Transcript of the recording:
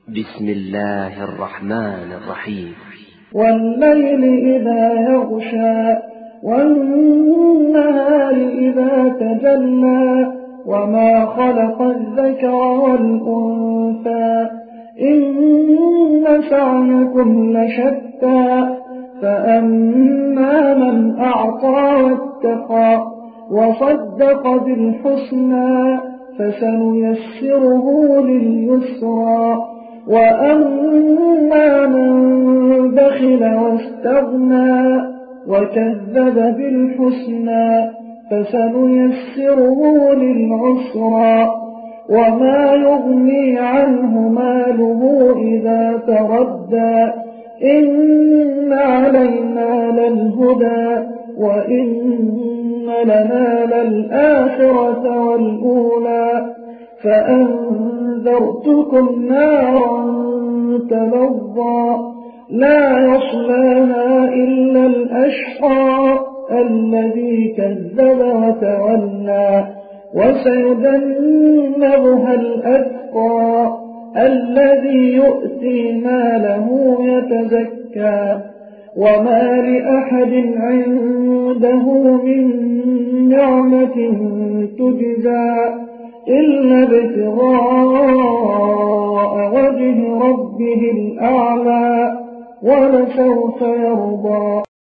بسم الله الرحمن الرحيم. والليل إذا يغشى والنهار إذا تجلى وما خلق الذكر والأنثى إن سعيكم لشتى فأما من أعطى واتقى وصدق بالحسنى فسنيسره لليسرى وأما من بخل واستغنى وكذب بالحسنى فسنيسره للعسرى وما يغني عنه ماله إذا تردى إن علينا للهدى وإن لنا للآخرة والأولى فأنذرتكم نارا تلظى لا يصلاها إلا الأشقى الذي كذب وتولى وسيجنبها الأتقى الذي يؤتي ماله يتزكى وما لأحد عنده من نعمة تجزى إلا ابتغاء وجه ربه الأعلى ولسوف يرضى.